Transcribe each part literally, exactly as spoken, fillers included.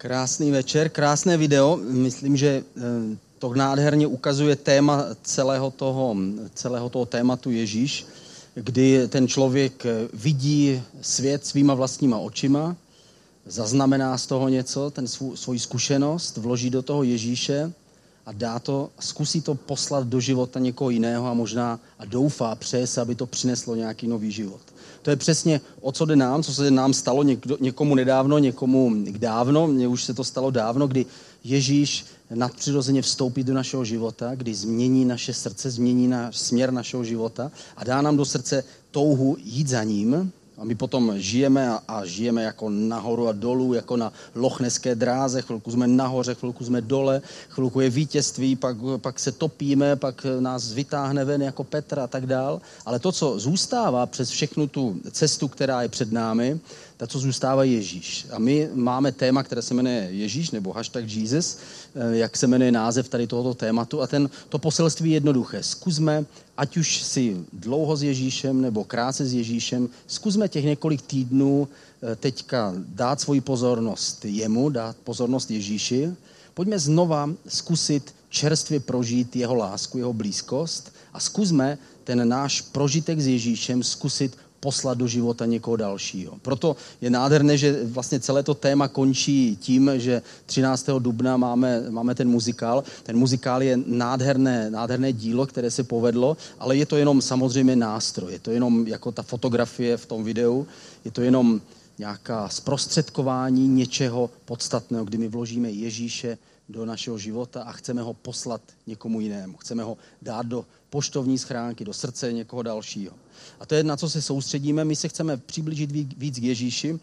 Krásný večer, krásné video. Myslím, že to nádherně ukazuje téma celého toho, celého toho tématu Ježíš, kdy ten člověk vidí svět svýma vlastníma očima, zaznamená z toho něco, ten svou, svoji zkušenost, vloží do toho Ježíše a dá to, zkusí to poslat do života někoho jiného a možná a doufá, přeje se, aby to přineslo nějaký nový život. To je přesně, o co jde nám, co se nám stalo někdo, někomu nedávno, někomu dávno, mně už se to stalo dávno, kdy Ježíš nadpřirozeně vstoupí do našeho života, kdy změní naše srdce, změní náš směr našeho života a dá nám do srdce touhu jít za ním. A my potom žijeme a, a žijeme jako nahoru a dolů, jako na lochneské dráze. Chvilku jsme nahoře, chvilku jsme dole, chvilku je vítězství, pak, pak se topíme, pak nás vytáhne ven jako Petra a tak dál. Ale to, co zůstává přes všechnu tu cestu, která je před námi, to, co zůstává Ježíš. A my máme téma, které se jmenuje Ježíš, nebo hashtag Jesus, jak se jmenuje název tady tohoto tématu. A ten, to poselství je jednoduché. Zkusme, ať už si dlouho s Ježíšem, nebo krátce s Ježíšem, zkusme těch několik týdnů teďka dát svoji pozornost jemu, dát pozornost Ježíši. Pojďme znova zkusit čerstvě prožít jeho lásku, jeho blízkost a zkusme ten náš prožitek s Ježíšem zkusit poslat do života někoho dalšího. Proto je nádherné, že vlastně celé to téma končí tím, že třináctého dubna máme, máme ten muzikál. Ten muzikál je nádherné, nádherné dílo, které se povedlo, ale je to jenom samozřejmě nástroj. Je to jenom jako ta fotografie v tom videu. Je to jenom nějaká zprostředkování něčeho podstatného, kdy my vložíme Ježíše do našeho života a chceme ho poslat někomu jinému. Chceme ho dát do poštovní schránky, do srdce někoho dalšího. A to je, na co se soustředíme. My se chceme přiblížit víc k Ježíši.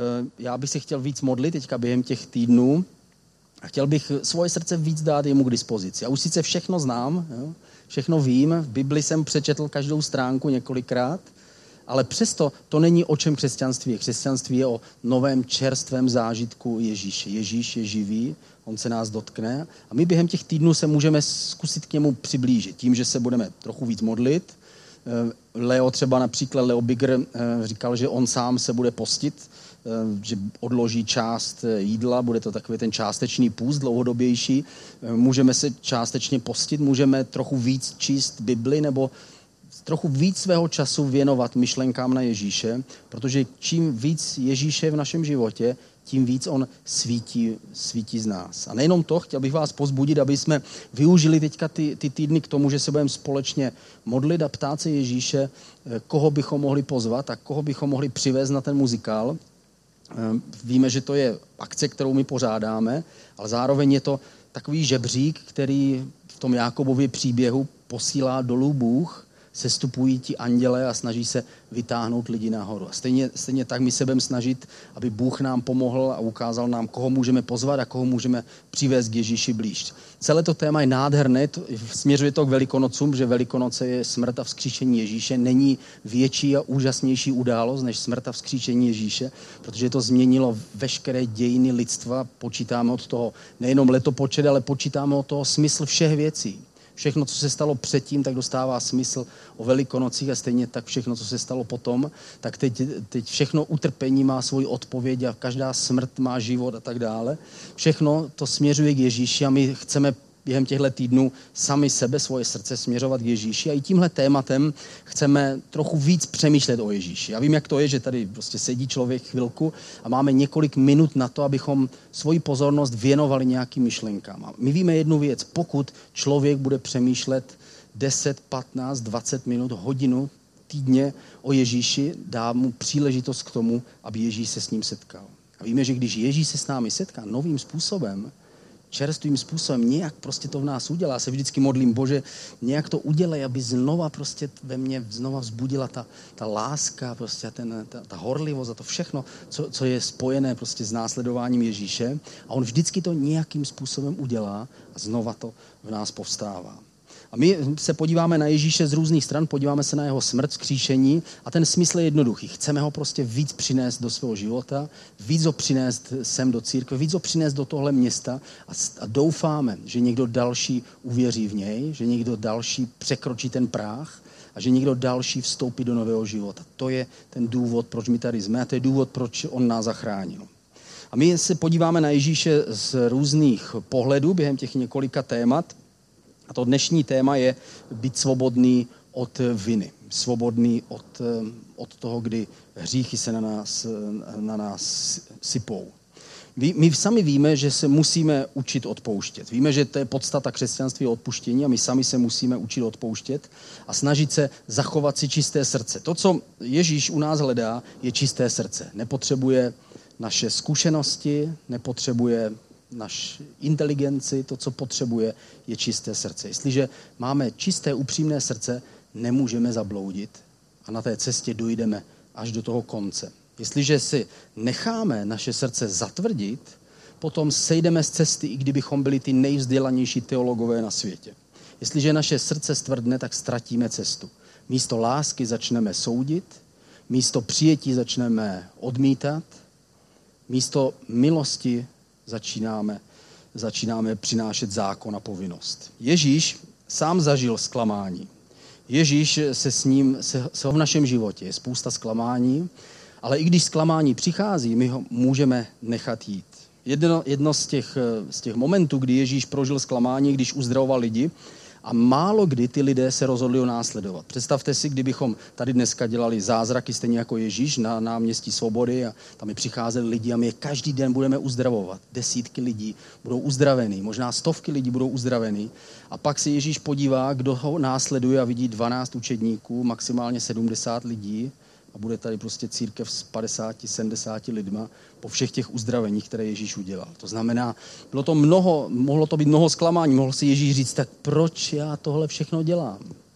Já bych se chtěl víc modlit teďka během těch týdnů a chtěl bych svoje srdce víc dát jemu k dispozici. Já už sice všechno znám, jo? Všechno vím, v Bibli jsem přečetl každou stránku několikrát, ale přesto to není o čem křesťanství je. Křesťanství je o novém čerstvém zážitku Ježíše. Ježíš je živý, on se nás dotkne a my během těch týdnů se můžeme zkusit k němu přiblížit tím, že se budeme trochu víc modlit. Leo třeba například, Leo Bigger říkal, že on sám se bude postit, že odloží část jídla, bude to takový ten částečný půst, dlouhodobější. Můžeme se částečně postit, můžeme trochu víc číst Bibli nebo trochu víc svého času věnovat myšlenkám na Ježíše, protože čím víc Ježíše v našem životě, tím víc on svítí, svítí z nás. A nejenom to, chtěl bych vás pozbudit, aby jsme využili teďka ty, ty týdny k tomu, že se budeme společně modlit a ptát se Ježíše, koho bychom mohli pozvat a koho bychom mohli přivést na ten muzikál. Víme, že to je akce, kterou my pořádáme, ale zároveň je to takový žebřík, který v tom Jákobově příběhu posílá dolů Bůh, sestupují ti anděle a snaží se vytáhnout lidi nahoru. A stejně, stejně tak my se budeme snažit, aby Bůh nám pomohl a ukázal nám, koho můžeme pozvat a koho můžeme přivést k Ježíši blíž. Celé to téma je nádherné, to, směřuje to k Velikonocům, že Velikonoce je smrt a vzkříšení Ježíše. Není větší a úžasnější událost než smrt a vzkříšení Ježíše, protože to změnilo veškeré dějiny lidstva. Počítáme od toho nejenom letopočet, ale počítáme od toho smysl všech věcí. Všechno, co se stalo předtím, tak dostává smysl o Velikonocích a stejně tak všechno, co se stalo potom, tak teď, teď všechno utrpení má svoji odpověď a každá smrt má život a tak dále. Všechno to směřuje k Ježíši a my chceme během těchto týdnů sami sebe, svoje srdce směřovat k Ježíši a i tímhle tématem chceme trochu víc přemýšlet o Ježíši. Já vím, jak to je, že tady prostě sedí člověk chvilku a máme několik minut na to, abychom svoji pozornost věnovali nějakým myšlenkám. A my víme jednu věc, pokud člověk bude přemýšlet deset, patnáct, dvacet minut, hodinu týdně o Ježíši, dá mu příležitost k tomu, aby Ježíš se s ním setkal. A víme, že když Ježíš se s námi setká novým způsobem, čerstvým způsobem, nějak prostě to v nás udělá. Já se vždycky modlím, Bože, nějak to udělej, aby znova prostě ve mně znova vzbudila ta, ta láska, prostě ten, ta, ta horlivost a to všechno, co, co je spojené prostě s následováním Ježíše. A on vždycky to nějakým způsobem udělá a znova to v nás povstává. A my se podíváme na Ježíše z různých stran, podíváme se na jeho smrt, vzkříšení a ten smysl je jednoduchý. Chceme ho prostě víc přinést do svého života, víc ho přinést sem do církve, víc ho přinést do tohle města a, a doufáme, že někdo další uvěří v něj, že někdo další překročí ten práh a že někdo další vstoupí do nového života. To je ten důvod, proč my tady jsme a to je důvod, proč on nás zachránil. A my se podíváme na Ježíše z různých pohledů během těch několika témat. A to dnešní téma je být svobodný od viny. Svobodný od, od toho, kdy hříchy se na nás, na nás sypou. My sami víme, že se musíme učit odpouštět. Víme, že to je podstata křesťanství odpuštění a my sami se musíme učit odpouštět a snažit se zachovat si čisté srdce. To, co Ježíš u nás hledá, je čisté srdce. Nepotřebuje naše zkušenosti, nepotřebuje naši inteligenci, to, co potřebuje, je čisté srdce. Jestliže máme čisté, upřímné srdce, nemůžeme zabloudit a na té cestě dojdeme až do toho konce. Jestliže si necháme naše srdce zatvrdit, potom sejdeme z cesty, i kdybychom byli ty nejvzdělanější teologové na světě. Jestliže naše srdce stvrdne, tak ztratíme cestu. Místo lásky začneme soudit, místo přijetí začneme odmítat, místo milosti začínáme, začínáme přinášet zákon a povinnost. Ježíš sám zažil zklamání. Ježíš se s ním, se, se v našem životě je spousta zklamání, ale i když zklamání přichází, my ho můžeme nechat jít. Jedno, jedno z, těch, z těch momentů, kdy Ježíš prožil zklamání, když uzdravoval lidi, a málo kdy ty lidé se rozhodli ho následovat. Představte si, kdybychom tady dneska dělali zázraky stejně jako Ježíš na náměstí Svobody a tam mi přicházeli lidi a my je každý den budeme uzdravovat. Desítky lidí budou uzdravený, možná stovky lidí budou uzdravený. A pak se Ježíš podívá, kdo ho následuje a vidí dvanáct učedníků, maximálně sedmdesát lidí a bude tady prostě církev s padesáti, sedmdesáti lidma po všech těch uzdraveních, které Ježíš udělal. To znamená, bylo to mnoho, mohlo to být mnoho zklamání, mohl si Ježíš říct, tak proč já tohle všechno dělám?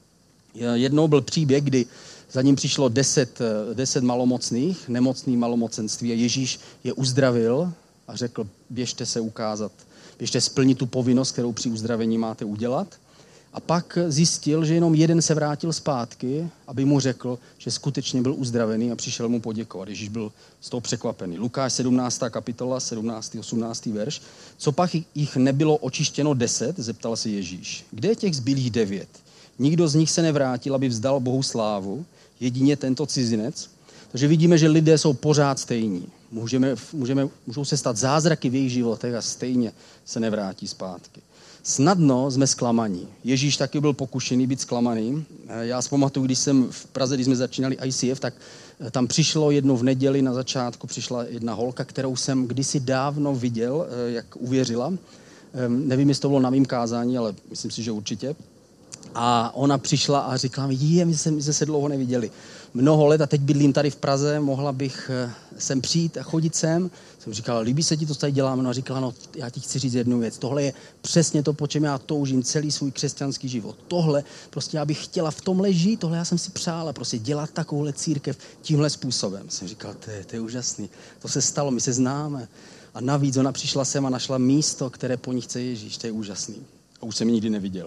Jednou byl příběh, kdy za ním přišlo deset, deset malomocných, nemocný malomocenství a Ježíš je uzdravil a řekl, běžte se ukázat, běžte splnit tu povinnost, kterou při uzdravení máte udělat. A pak zjistil, že jenom jeden se vrátil zpátky, aby mu řekl, že skutečně byl uzdravený a přišel mu poděkovat. Ježíš byl z toho překvapený. Lukáš sedmnáctá kapitola, sedmnáctý osmnáctý verš. Co pak jich nebylo očištěno deset, zeptal se Ježíš. Kde je těch zbylých devět? Nikdo z nich se nevrátil, aby vzdal Bohu slávu, jedině tento cizinec. Takže vidíme, že lidé jsou pořád stejní. Můžeme, můžeme, můžou se stát zázraky v jejich životech a stejně se nevrátí zpátky. Snadno jsme zklamaní. Ježíš taky byl pokušený být zklamaný. Já si pamatuju, když jsem v Praze, když jsme začínali I C F, tak tam přišlo jednou v neděli na začátku, přišla jedna holka, kterou jsem kdysi dávno viděl, jak uvěřila. Nevím, jestli to bylo na mým kázání, ale myslím si, že určitě. A ona přišla a říkala mi, je, my jsme se dlouho neviděli. Mnoho let a teď bydlím tady v Praze, mohla bych sem přijít a chodit sem. Jsem říkala, líbí se ti to, co tady děláme? No a říkala, no já ti chci říct jednu věc. Tohle je přesně to, po čem já toužím celý svůj křesťanský život. Tohle, prostě já bych chtěla v tomhle žít, tohle já jsem si přála, prostě dělat takovouhle církev tímhle způsobem. Jsem říkala, to je, to je úžasný. To se stalo, my se známe. A navíc ona přišla sem a našla místo, které po ní chce Ježíš. To je úžasný. A už jsem ji nikdy neviděl.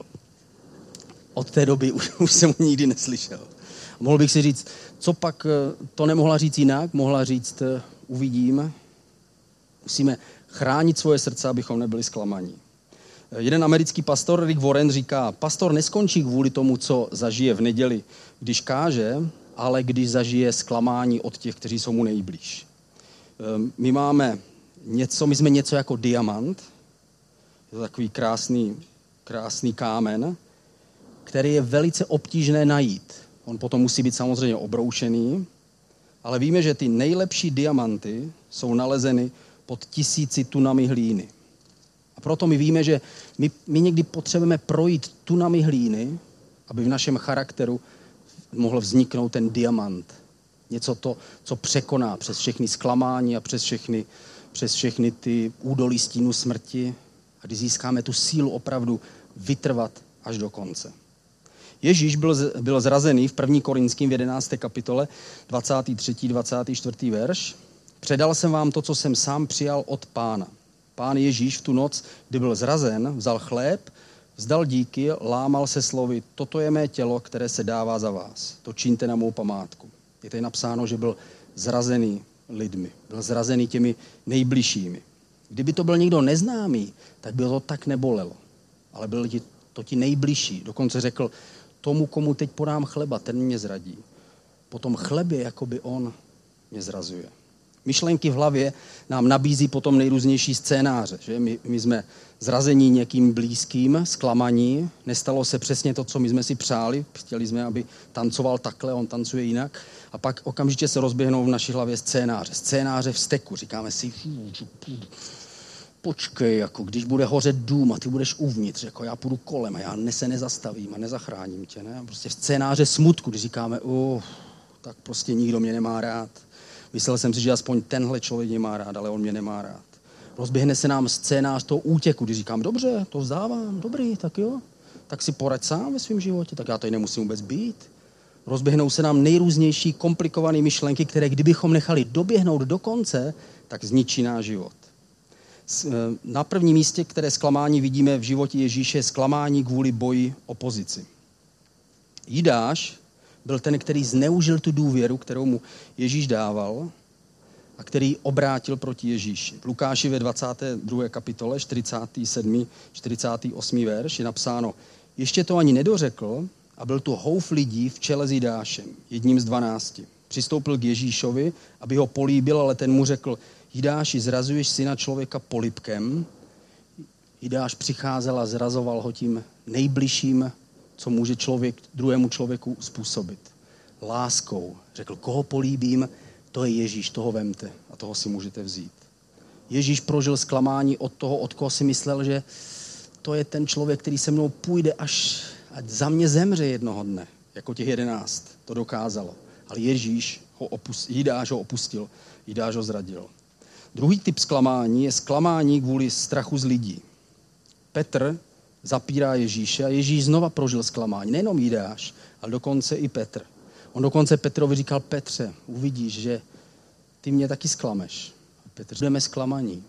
Od té doby už, už jsem ji nikdy neslyšel. Mohl bych si říct, co pak to nemohla říct jinak, mohla říct, uvidím. Musíme chránit svoje srdce, abychom nebyli zklamaní. Jeden americký pastor, Rick Warren, říká, pastor neskončí kvůli tomu, co zažije v neděli, když káže, ale když zažije zklamání od těch, kteří jsou mu nejblíž. My máme něco, my jsme něco jako diamant, je to takový krásný, krásný kámen, který je velice obtížné najít. On potom musí být samozřejmě obroušený, ale víme, že ty nejlepší diamanty jsou nalezeny pod tisíci tunami hlíny. A proto my víme, že my, my někdy potřebujeme projít tunami hlíny, aby v našem charakteru mohl vzniknout ten diamant. Něco to, co překoná přes všechny zklamání a přes všechny, přes všechny ty údolí stínu smrti. A když získáme tu sílu opravdu vytrvat až do konce. Ježíš byl, byl zrazený v první Korinským v jedenácté kapitole, dvacátý třetí dvacátý čtvrtý verš. Předal jsem vám to, co jsem sám přijal od Pána. Pán Ježíš v tu noc, kdy byl zrazen, vzal chléb, vzdal díky, lámal se slovy, toto je mé tělo, které se dává za vás. To čiňte na mou památku. Je tady napsáno, že byl zrazený lidmi, byl zrazený těmi nejbližšími. Kdyby to byl někdo neznámý, tak by to tak nebolelo. Ale byl to ti nejbližší. Dokonce řekl, tomu, komu teď podám chleba, ten mě zradí. Po tom chlebě, jakoby on mě zrazuje. Myšlenky v hlavě nám nabízí potom nejrůznější scénáře. Že? My, my jsme zrazení někým blízkým, zklamaní, nestalo se přesně to, co my jsme si přáli, chtěli jsme, aby tancoval takhle, on tancuje jinak. A pak okamžitě se rozběhnou v naší hlavě scénáře. Scénáře vzteku. Říkáme si, počkej, jako když bude hořet dům a ty budeš uvnitř, jako já půjdu kolem a já ne, se nezastavím a nezachráním tě. Ne? Prostě scénáře smutku, když říkáme, uh, tak prostě nikdo mě nemá rád. Myslel jsem si, že aspoň tenhle člověk mě má rád, ale on mě nemá rád. Rozběhne se nám scénář toho útěku, když říkám, dobře, to vzdávám, dobrý, tak jo, tak si poraď sám ve svém životě, tak já tady nemusím vůbec být. Rozběhnou se nám nejrůznější komplikované myšlenky, které kdybychom nechali doběhnout do konce, tak zničí náš život. Na prvním místě, které zklamání vidíme v životě Ježíše, je zklamání kvůli boji opozici. Jidáš byl ten, který zneužil tu důvěru, kterou mu Ježíš dával a který obrátil proti Ježíši. V Lukáši ve dvacáté druhé kapitole, čtyřicátý sedmý čtyřicátý osmý verš je napsáno, ještě to ani nedořekl a byl tu houf lidí v čele s Jidášem, jedním z dvanácti. Přistoupil k Ježíšovi, aby ho políbil, ale ten mu řekl, Jidáši, zrazuješ syna člověka polibkem. Jidáš přicházel a zrazoval ho tím nejbližším, co může člověk druhému člověku způsobit. Láskou. Řekl, koho políbím, to je Ježíš, toho vemte a toho si můžete vzít. Ježíš prožil zklamání od toho, od koho si myslel, že to je ten člověk, který se mnou půjde, až ať za mě zemře jednoho dne, jako těch jedenáct. To dokázalo. Ale Ježíš ho opustil, Jidáš ho opustil, Jidáš ho zradil. Druhý typ zklamání je zklamání kvůli strachu z lidí. Petr zapírá Ježíše a Ježíš znova prožil zklamání. Nejenom Jidáš, ale dokonce i Petr. On dokonce Petrovi říkal, Petře, uvidíš, že ty mě taky zklameš. A Petr, budeme zklamaní.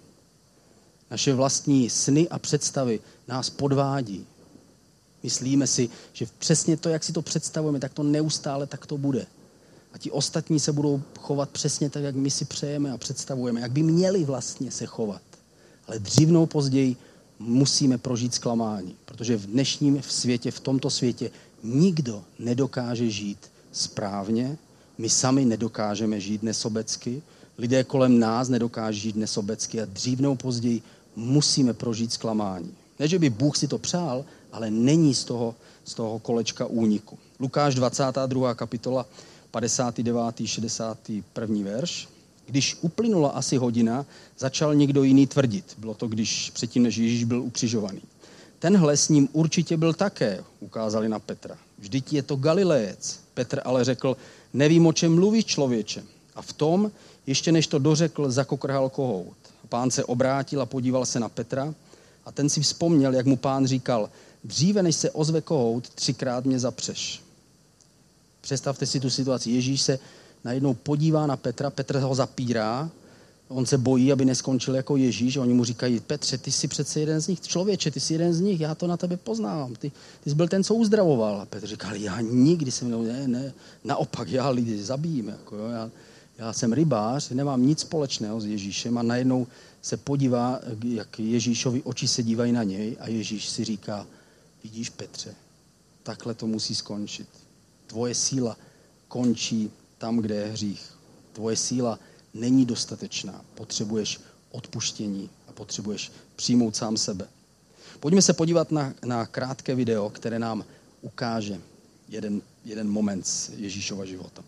Naše vlastní sny a představy nás podvádí. Myslíme si, že přesně to, jak si to představujeme, tak to neustále tak to bude. A ti ostatní se budou chovat přesně tak, jak my si přejeme a představujeme, jak by měli vlastně se chovat. Ale dřív nebo později musíme prožít zklamání, protože v dnešním světě, v tomto světě nikdo nedokáže žít správně, my sami nedokážeme žít nesobecky, lidé kolem nás nedokáží žít nesobecky a dřív nebo později musíme prožít zklamání. Ne, že by Bůh si to přál, ale není z toho, z toho kolečka úniku. Lukáš dvacátá druhá kapitola, padesátý devátý šedesátý první verš. Když uplynula asi hodina, začal někdo jiný tvrdit. Bylo to, když předtím, než Ježíš byl ukřižovaný. Tenhle s ním určitě byl také, ukázali na Petra. Vždyť je to Galilejec. Petr ale řekl, nevím, o čem mluvíš, člověče. A v tom, ještě než to dořekl, zakokrhal kohout. Pán se obrátil a podíval se na Petra a ten si vzpomněl, jak mu pán říkal, dříve než se ozve kohout, třikrát mě zapřeš. Představte si tu situaci. Ježíš se najednou podívá na Petra, Petr ho zapírá, on se bojí, aby neskončil jako Ježíš a oni mu říkají, Petře, ty jsi přece jeden z nich, člověče, ty jsi jeden z nich, já to na tebe poznávám, ty, ty jsi byl ten, co uzdravoval. A Petr říkal, já nikdy jsem, ne, ne, naopak, já lidi zabijím, jako jo, já, já jsem rybář, nemám nic společného s Ježíšem a najednou se podívá, jak Ježíšovi oči se dívají na něj a Ježíš si říká, vidíš Petře, takhle to musí skončit. Tvoje síla končí tam, kde je hřích. Tvoje síla není dostatečná. Potřebuješ odpuštění a potřebuješ přijmout sám sebe. Pojďme se podívat na, na krátké video, které nám ukáže jeden, jeden moment z Ježíšova života.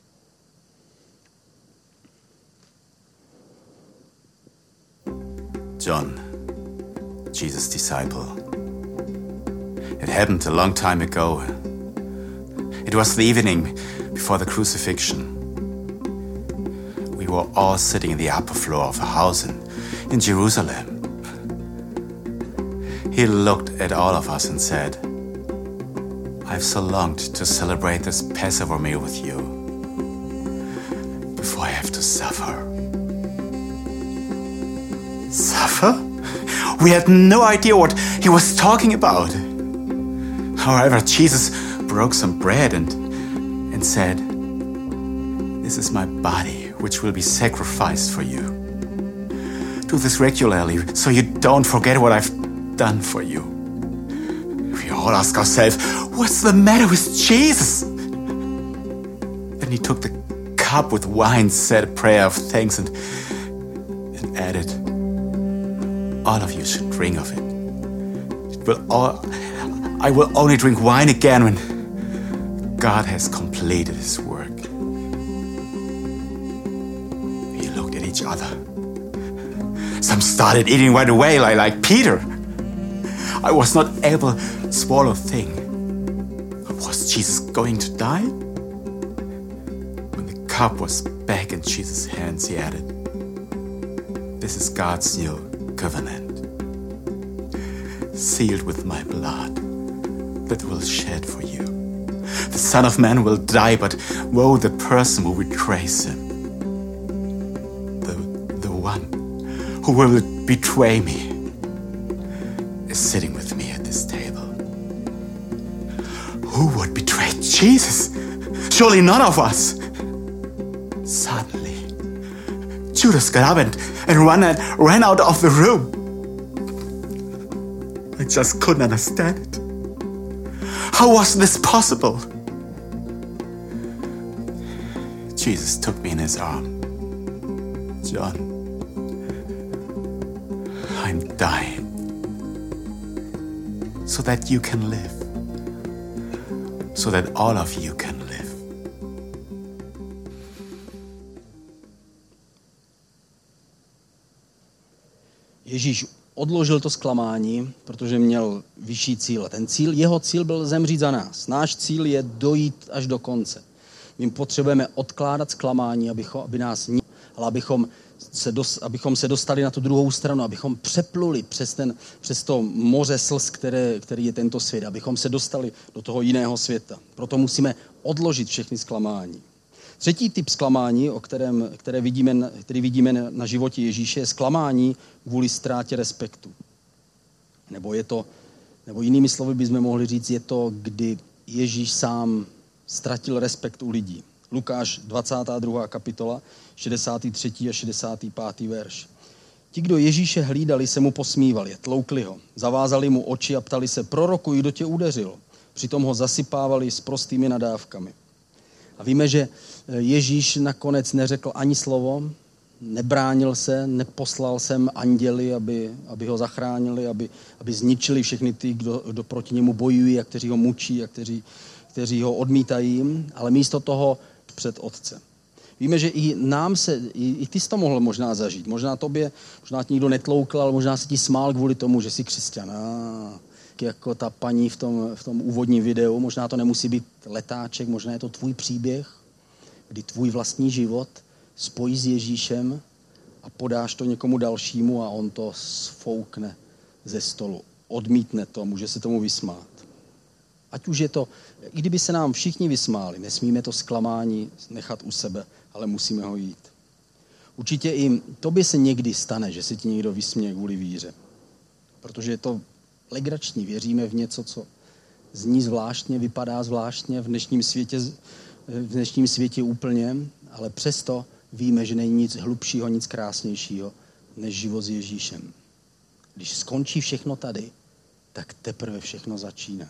John, Jesus' disciple. It happened a long time ago. It was the evening before the crucifixion. We were all sitting in the upper floor of a house in, in Jerusalem. He looked at all of us and said, I've so longed to celebrate this Passover meal with you before I have to suffer. Suffer? We had no idea what he was talking about. However, Jesus broke some bread and, and said, this is my body, which will be sacrificed for you. Do this regularly, so you don't forget what I've done for you. We all ask ourselves, what's the matter with Jesus? Then he took the cup with wine, said a prayer of thanks, and, and added, all of you should drink of it. It will all, I will only drink wine again when God has completed his work. We looked at each other. Some started eating right away, like, like Peter. I was not able to swallow a thing. Was Jesus going to die? When the cup was back in Jesus' hands, he added, this is God's new covenant, sealed with my blood that will shed for you. The Son of Man will die, but woe the person who betrays him. The, the one who will betray me is sitting with me at this table. Who would betray Jesus? Surely none of us. Suddenly, Judas got up and, and ran, and ran out of the room. I just couldn't understand it. How was this possible? Jesus took me in his arm. John, I'm dying so that you can live. So that all of you can live. Ježíš odložil to zklamání, protože měl vyšší cíl. Ten cíl, jeho cíl byl zemřít za nás. Náš cíl je dojít až do konce. My potřebujeme odkládat zklamání, abychom, aby nás nikdo, ale abychom se, dos, abychom se dostali na tu druhou stranu, abychom přepluli přes, ten, přes to moře slz, které, který je tento svět, abychom se dostali do toho jiného světa. Proto musíme odložit všechny zklamání. Třetí typ zklamání, o kterém, které vidíme, který vidíme na životě Ježíše, je zklamání kvůli ztrátě respektu. Nebo je to, nebo jinými slovy bychom mohli říct, je to, kdy Ježíš sám ztratil respekt u lidí. Lukáš dvacátá druhá kapitola, šedesátý třetí a šedesátý pátý verš. Ti, kdo Ježíše hlídali, se mu posmívali, tloukli ho, zavázali mu oči a ptali se, prorokuj, kdo tě udeřil. Přitom ho zasypávali s prostými nadávkami. A víme, že Ježíš nakonec neřekl ani slovo, nebránil se, neposlal sem anděli, aby, aby ho zachránili, aby, aby zničili všechny ty, kdo, kdo proti němu bojují a kteří ho mučí a kteří, kteří ho odmítají, ale místo toho před Otcem. Víme, že i nám se, i, i ty jsi to mohl možná zažít. Možná tobě, možná ti nikdo netloukl, ale možná se ti smál kvůli tomu, že jsi křesťan. Ah, jako ta paní v tom, v tom úvodním videu. Možná to nemusí být letáček, možná je to tvůj příběh, kdy tvůj vlastní život spojí s Ježíšem a podáš to někomu dalšímu a on to sfoukne ze stolu. Odmítne to, může se tomu vysmát. Ať už je to, i kdyby se nám všichni vysmáli, nesmíme to zklamání nechat u sebe, ale musíme ho jít. Určitě i tobě se někdy stane, že se ti někdo vysměje kvůli víře. Protože je to legrační, věříme v něco, co zní zvláštně, vypadá zvláštně v dnešním světě, v dnešním světě úplně, ale přesto víme, že není nic hlubšího, nic krásnějšího, než život s Ježíšem. Když skončí všechno tady, tak teprve všechno začíná.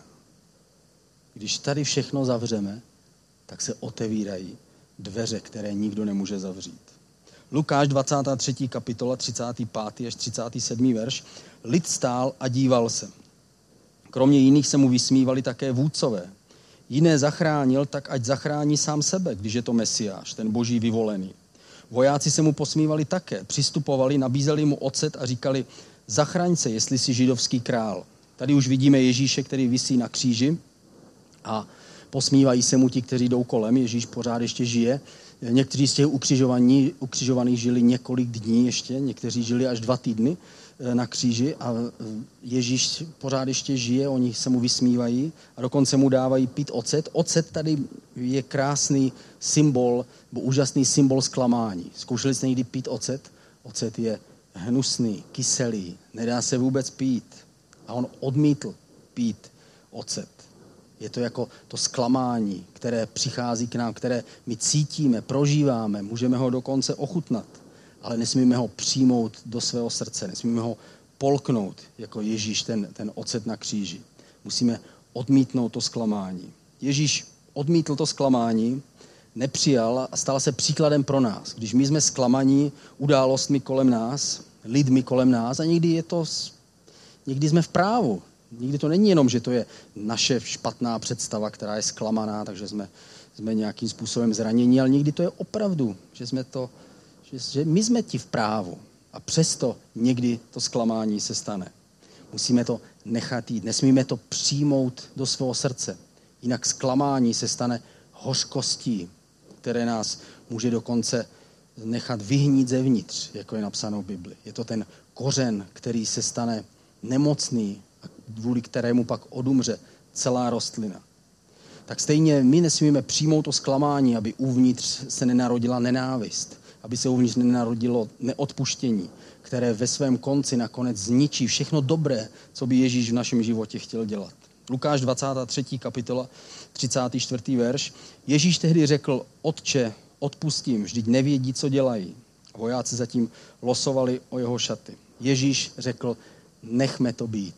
Když tady všechno zavřeme, tak se otevírají dveře, které nikdo nemůže zavřít. Lukáš dvacátá třetí kapitola, třicátý pátý až třicátý sedmý verš. Lid stál a díval se. Kromě jiných se mu vysmívali také vůdcové. Jiné zachránil, tak ať zachrání sám sebe, když je to Mesiáš, ten boží vyvolený. Vojáci se mu posmívali také. Přistupovali, nabízeli mu ocet a říkali, zachraň se, jestli jsi židovský král. Tady už vidíme Ježíše, který visí na kříži a posmívají se mu ti, kteří jdou kolem. Ježíš pořád ještě žije. Někteří z těch ukřižovaní, ukřižovaných žili několik dní ještě, někteří žili až dva týdny na kříži a Ježíš pořád ještě žije, oni se mu vysmívají a dokonce mu dávají pít ocet. Ocet tady je krásný symbol, nebo úžasný symbol zklamání. Zkoušeli jste někdy pít ocet? Ocet je hnusný, kyselý, nedá se vůbec pít. A on odmítl pít ocet. Je to jako to zklamání, které přichází k nám, které my cítíme, prožíváme, můžeme ho dokonce ochutnat, ale nesmíme ho přijmout do svého srdce, nesmíme ho polknout, jako Ježíš ten, ten ocet na kříži. Musíme odmítnout to zklamání. Ježíš odmítl to zklamání nepřijal a stal se příkladem pro nás. Když my jsme zklamaní událostmi kolem nás, lidmi kolem nás a někdy je to, někdy jsme v právu. Nikdy to není jenom, že to je naše špatná představa, která je zklamaná, takže jsme, jsme nějakým způsobem zranění, ale někdy to je opravdu, že, jsme to, že, že my jsme ti v právu a přesto někdy to zklamání se stane. Musíme to nechat jít, nesmíme to přijmout do svého srdce. Jinak zklamání se stane hořkostí, které nás může dokonce nechat vyhnít zevnitř, jako je napsáno v Bibli. Je to ten kořen, který se stane nemocný, kvůli kterému pak odumře celá rostlina. Tak stejně my nesmíme přijmout to zklamání, aby uvnitř se nenarodila nenávist, aby se uvnitř nenarodilo neodpuštění, které ve svém konci nakonec zničí všechno dobré, co by Ježíš v našem životě chtěl dělat. Lukáš dvacátá třetí kapitola, třicátý čtvrtý verš. Ježíš tehdy řekl: Otče, odpustím, vždyť nevědí, co dělají. Vojáci zatím losovali o jeho šaty. Ježíš řekl: nechme to být.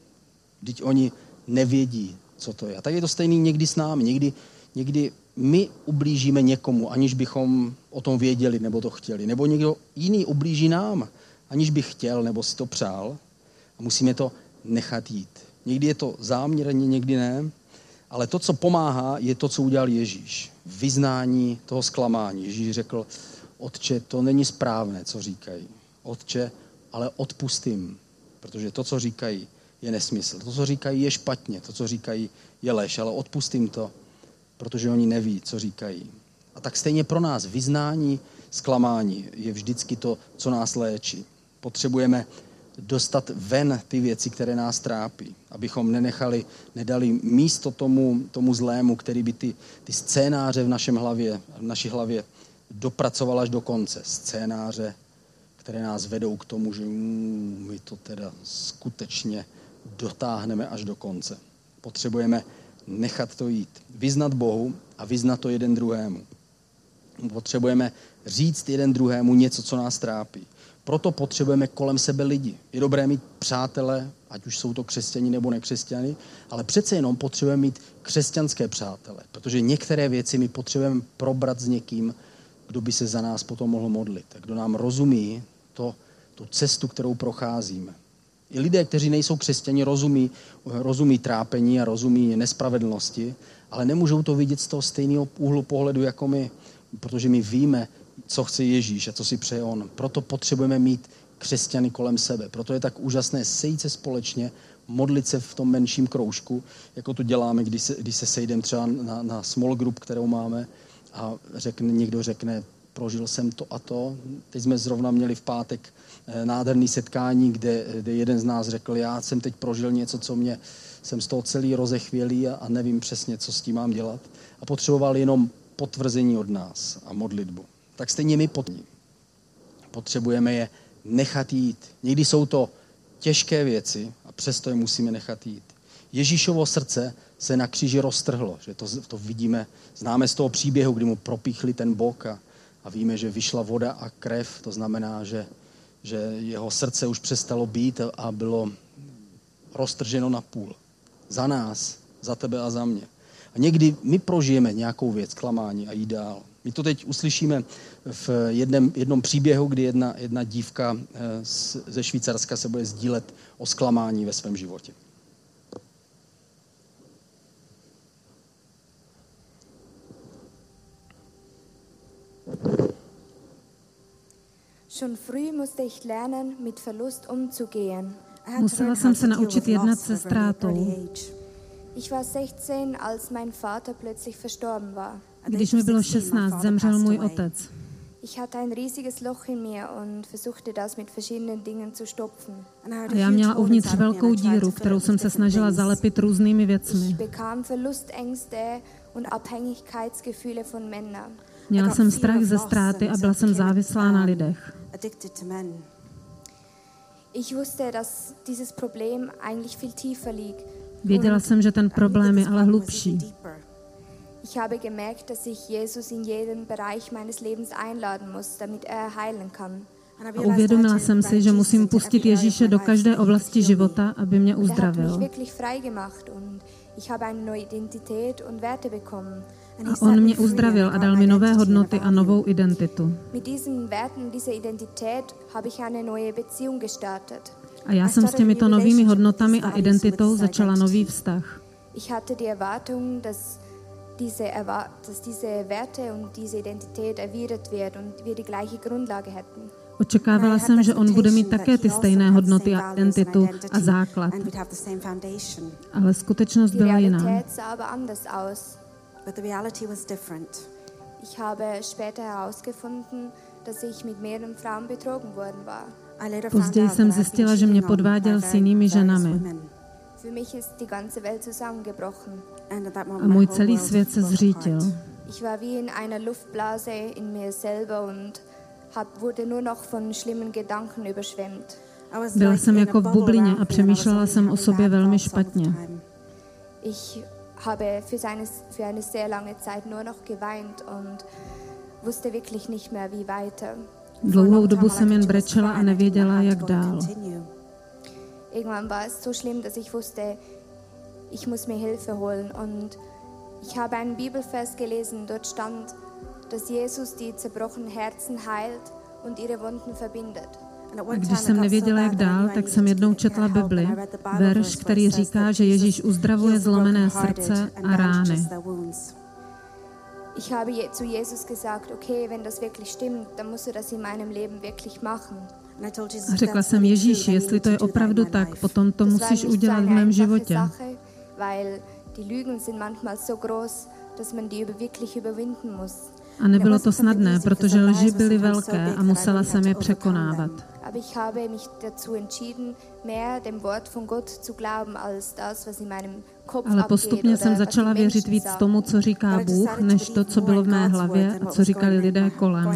Vždyť oni nevědí, co to je. A tak je to stejný někdy s námi. Někdy, někdy my ublížíme někomu, aniž bychom o tom věděli nebo to chtěli. Nebo někdo jiný ublíží nám, aniž by chtěl nebo si to přál. A musíme to nechat jít. Někdy je to záměrně, někdy ne. Ale to, co pomáhá, je to, co udělal Ježíš. Vyznání toho zklamání. Ježíš řekl: Otče, to není správné, co říkají. Otče, ale odpustím. Protože to, co říkají, je nesmysl. To, co říkají, je špatně. To, co říkají, je lež. Ale odpustím to, protože oni neví, co říkají. A tak stejně pro nás vyznání zklamání je vždycky to, co nás léčí. Potřebujeme dostat ven ty věci, které nás trápí. Abychom nenechali, nedali místo tomu, tomu zlému, který by ty, ty scénáře v našem hlavě, v naší hlavě dopracoval až do konce. Scénáře, které nás vedou k tomu, že mm, my to teda skutečně dotáhneme až do konce. Potřebujeme nechat to jít. Vyznat Bohu a vyznat to jeden druhému. Potřebujeme říct jeden druhému něco, co nás trápí. Proto potřebujeme kolem sebe lidi. Je dobré mít přátele, ať už jsou to křesťani nebo nekřesťani, ale přece jenom potřebujeme mít křesťanské přátele, protože některé věci my potřebujeme probrat s někým, kdo by se za nás potom mohl modlit, kdo nám rozumí to, tu cestu, kterou procházíme. I lidé, kteří nejsou křesťani, rozumí, rozumí trápení a rozumí nespravedlnosti, ale nemůžou to vidět z toho stejného úhlu pohledu jako my, protože my víme, co chce Ježíš a co si přeje on. Proto potřebujeme mít křesťany kolem sebe. Proto je tak úžasné sejít se společně, modlit se v tom menším kroužku, jako to děláme, když se, když se sejdeme třeba na, na small group, kterou máme, a řekne, někdo řekne: prožil jsem to a to. Teď jsme zrovna měli v pátek nádherný setkání, kde, kde jeden z nás řekl: já jsem teď prožil něco, co mě, jsem z toho celý rozechvělý a, a nevím přesně, co s tím mám dělat. A potřeboval jenom potvrzení od nás a modlitbu. Tak stejně my potřebujeme je nechat jít. Někdy jsou to těžké věci a přesto je musíme nechat jít. Ježíšovo srdce se na kříži roztrhlo, že to, to vidíme, známe z toho příběhu, kdy mu propíchli ten bok a, a víme, že vyšla voda a krev, to znamená, že, že jeho srdce už přestalo být a bylo roztrženo na půl. Za nás, za tebe a za mě. A někdy my prožijeme nějakou věc, klamání a jít dál. My to teď uslyšíme v jednom, jednom příběhu, kdy jedna, jedna dívka ze Švýcarska se bude sdílet o zklamání ve svém životě. Schon früh musste ich lernen, mit Verlust umzugehen. Musela jsem se naučit jednat se ztrátou. Ich war sechzehn, als mein Vater plötzlich verstorben war. Když mi bylo šestnáct, zemřel můj otec. Ich hatte ein riesiges Loch in mir und versuchte das mit verschiedenen Dingen zu stopfen. A já měla uvnitř velkou díru, kterou jsem se snažila zalepit různými věcmi. Ich bekam Verlustängste und Abhängigkeitsgefühle von Männern. Měla jsem strach ze ztráty a byla jsem závislá na lidech. Ich wusste, dass dieses Problem eigentlich viel tiefer liegt. Věděla jsem, že ten problém je ale hlubší. Ich habe gemerkt, dass ich Jesus in jeden Bereich meines Lebens einladen muss, damit er heilen kann. A uvědomila jsem si, že musím pustit Ježíše do každé oblasti života, aby mě uzdravil. A on mě uzdravil a dal mi nové hodnoty a novou identitu. Mit diesen Werten, dieser Identität habe ich eine neue Beziehung gestartet. A já jsem s těmito novými hodnotami a identitou začala nový vztah. Ich hatte die Erwartung, dass diese, Erwa- dass diese Werte und diese Identität erwidert wird und wir die gleiche Grundlage hätten. Očekávala jsem, že on bude mít také ty stejné hodnoty a identitu a základ. Ale skutečnost byla Die jiná. Realität sah aber anders aus. But the reality was different. Ich habe später herausgefunden, dass ich mit mehreren Frauen betrogen worden war. I later found Později out jsem that I'd been zjistila, že mě cheating on podváděl by s jinými various ženami. women. Für mich ist die ganze Welt zusammengebrochen. And at that moment A my můj whole celý world svět se broke zřítil. apart. Ich war wie in einer Luftblase in mir selber und hab, wurde nur noch von schlimmen Gedanken überschwemmt. I was Byla like jsem in a jako v bubble bublině around a me and I was přemýšlela only jsem o having sobě bad velmi thoughts all the špatně. time. Ich habe für, seine, für eine sehr lange Zeit nur noch geweint und wusste wirklich nicht mehr, wie weiter. Dlouhou dobu jsem jen brečela a nevěděla, jak dál. Irgendwann war es so schlimm, dass ich wusste, ich muss mir Hilfe holen. Und ich habe einen Bibelvers gelesen, dort stand, dass Jesus die zerbrochenen Herzen heilt und ihre Wunden verbindet. A když jsem nevěděla, jak dál, tak jsem jednou četla Bibli, verš, který říká, že Ježíš uzdravuje zlomené srdce a rány. Ich habe je- zu Jesus gesagt, okay, wenn das wirklich stimmt, dann musst du das in meinem Leben wirklich machen. A řekla jsem Ježíši, jestli to je opravdu tak, potom to Das war musíš nicht so udělat v eine mém einfache životě. Sache, weil die Lügen sind manchmal so groß, dass man die über- wirklich überwinden muss. A nebylo to snadné, protože lži byly velké a musela jsem je překonávat. Aber ich habe mich dazu entschieden, mehr dem Wort von Gott zu glauben, als das, was in meinem Kopf Ale abgeht postupně oder jsem was začala die věřit Menschen víc sagen. tomu, co říká Bůh, než to, co bylo v mé hlavě a co říkali lidé kolem.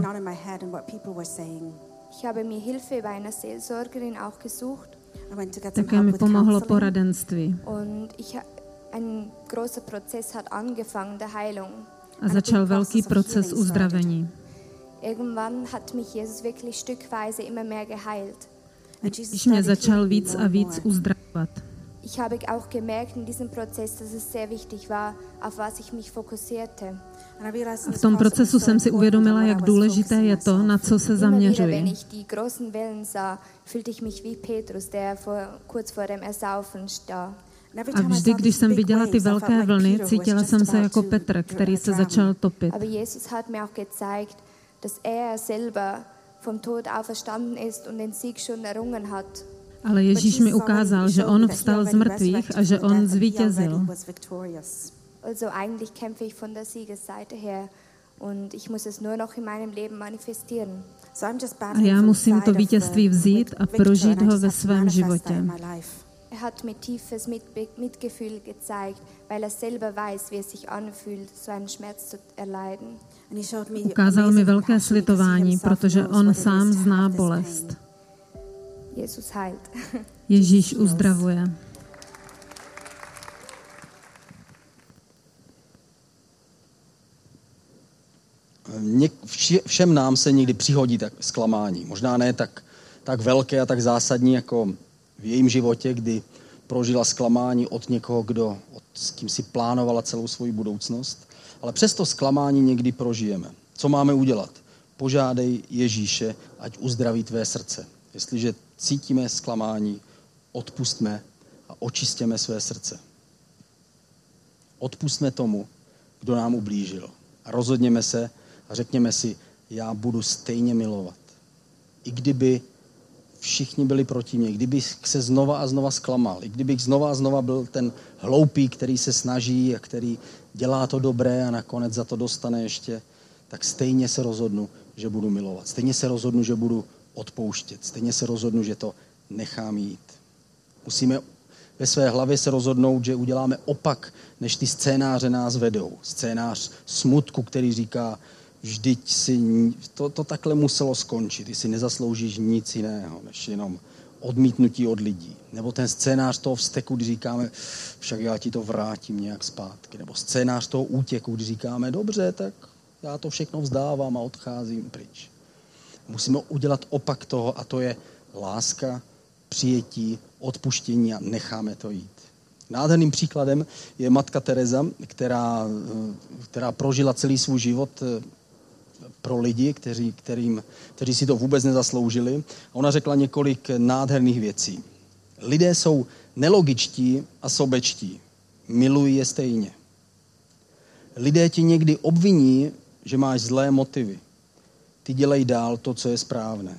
Ich habe mir Hilfe bei einer Seelsorgerin auch gesucht Také mi pomohlo poradenství. und ich, ha- ein großer Prozess hat angefangen, der Heilung. A začal velký proces uzdravení. Irgendwann hat mich Jesus wirklich stückweise immer mehr geheilt. Když mě začal víc a víc uzdravovat. Ich habe auch gemerkt in diesem Prozess, dass es sehr wichtig war, auf was ich mich fokussierte. A v tom procesu jsem si uvědomila, jak důležité je to, na co se Immer wieder, wenn zaměřuji. ich die großen Wellen sah, fühlte ich mich wie Petrus, der vor, kurz vor dem Ersaufen stand. A vždy, když jsem viděla ty velké vlny, cítila jsem se jako Petr, který se začal topit. Aber Jesus hat mir auch gezeigt, dass er selber vom Tod auferstanden ist und den Sieg schon errungen hat. Ale Ježíš mi ukázal, že on vstal z mrtvých a že on zvítězil. Also eigentlich kämpfe ich von der Siegesseite her und ich muss es nur noch in meinem Leben manifestieren. A já musím to vítězství vzít a prožít ho ve svém životě. Er hat mir tiefes Mitbe- Mitgefühl gezeigt, weil er selber weiß, wie es sich anfühlt, so einen Schmerz zu erleiden. Ukázal mi velké slitování, protože on sám zná bolest. Jesus heilt. Ježíš uzdravuje. Něk- vši- Všem nám se někdy přihodí tak zklamání. Možná ne tak, tak velké a tak zásadní jako v jejím životě, kdy prožila zklamání od někoho, kdo, od, s kým si plánovala celou svou budoucnost. Ale přesto zklamání někdy prožijeme. Co máme udělat? Požádej Ježíše, ať uzdraví tvé srdce. Jestliže cítíme zklamání, odpustme a očistěme své srdce. Odpustme tomu, kdo nám ublížil. A rozhodněme se a řekněme si, já budu stejně milovat. I kdyby všichni byli proti mně, kdybych se znova a znova zklamal, i kdybych znova a znova byl ten hloupý, který se snaží a který dělá to dobré a nakonec za to dostane ještě, tak stejně se rozhodnu, že budu milovat. Stejně se rozhodnu, že budu odpouštět. Stejně se rozhodnu, že to nechám jít. Musíme ve své hlavě se rozhodnout, že uděláme opak, než ty scénáře nás vedou. Scénář smutku, který říká, vždyť si to, to takhle muselo skončit, ty si nezasloužíš nic jiného, než jenom odmítnutí od lidí. Nebo ten scénář toho vzteku, kdy říkáme, však já ti to vrátím nějak zpátky. Nebo scénář toho útěku, kdy říkáme, dobře, tak já to všechno vzdávám a odcházím pryč. Musíme udělat opak toho a to je láska, přijetí, odpuštění a necháme to jít. Nádherným příkladem je matka Teresa, která, která prožila celý svůj život pro lidi, kteří, kterým, kteří si to vůbec nezasloužili. A ona řekla několik nádherných věcí. Lidé jsou nelogičtí a sobečtí. Miluj je stejně. Lidé ti někdy obviní, že máš zlé motivy. Ty dělej dál to, co je správné.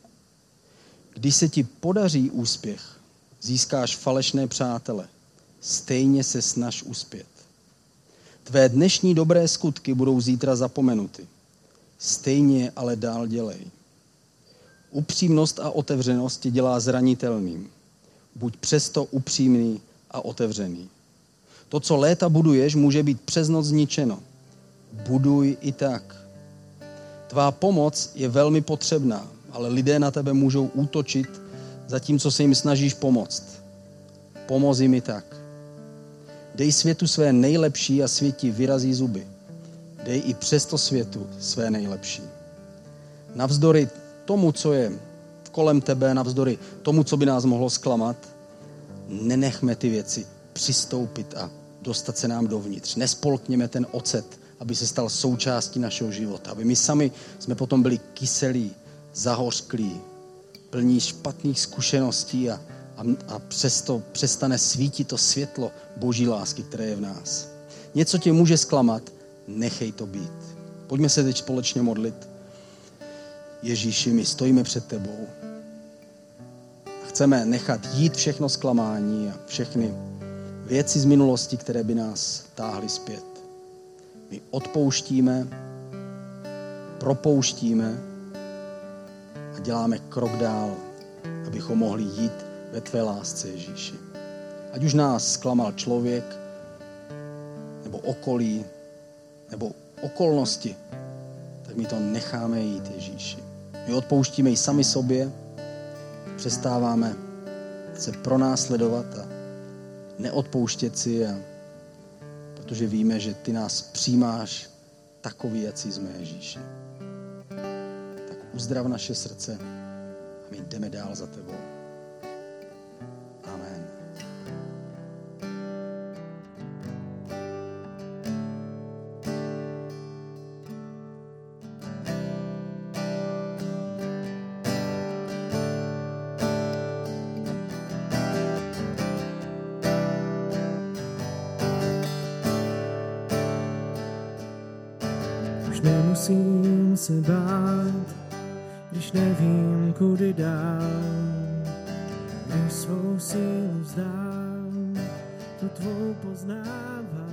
Když se ti podaří úspěch, získáš falešné přátele. Stejně se snaž uspět. Tvé dnešní dobré skutky budou zítra zapomenuty. Stejně ale dál dělej. Upřímnost a otevřenost tě dělá zranitelným. Buď přesto upřímný a otevřený. To, co léta buduješ, může být přes noc zničeno. Buduj i tak. Tvá pomoc je velmi potřebná, ale lidé na tebe můžou útočit, zatímco se jim snažíš pomoct. Pomoz jim i tak. Dej světu své nejlepší a svět ti vyrazí zuby. Dej i přesto světu své nejlepší. Navzdory tomu, co je kolem tebe, navzdory tomu, co by nás mohlo zklamat, nenechme ty věci přistoupit a dostat se nám dovnitř. Nespolkněme ten ocet, aby se stal součástí našeho života. Aby my sami jsme potom byli kyselí, zahořklí, plní špatných zkušeností a, a, a přesto přestane svítit to světlo Boží lásky, které je v nás. Něco tě může zklamat, nechej to být. Pojďme se teď společně modlit. Ježíši, my stojíme před tebou. Chceme nechat jít všechno zklamání a všechny věci z minulosti, které by nás táhly zpět. My odpouštíme, propouštíme a děláme krok dál, abychom mohli jít ve tvé lásce, Ježíši. Ať už nás zklamal člověk, nebo okolí, nebo okolnosti, tak my to necháme jít, Ježíši. My odpouštíme i sami sobě, přestáváme se pronásledovat a neodpouštět si, a protože víme, že ty nás přijímáš takový, jací jsme, Ježíši. Tak uzdrav naše srdce a my jdeme dál za tebou. Amen. Nemusím se bát, když nevím, kudy dál. Když svou sílu vzdám, tu tvou poznávám.